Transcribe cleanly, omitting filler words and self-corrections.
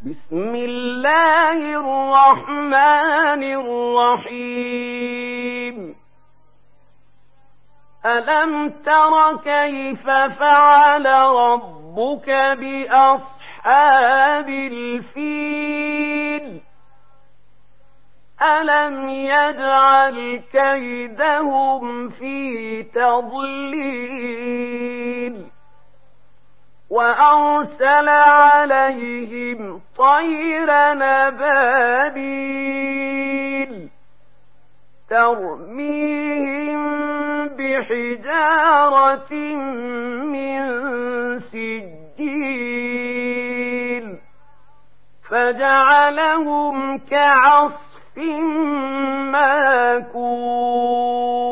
بسم الله الرحمن الرحيم. ألم تر كيف فعل ربك بأصحاب الفيل؟ ألم يجعل كيدهم في تضليل وأرسل عليهم طيرا أبابيل ترميهم بحجارة من سجيل فجعلهم كعصف ماكول.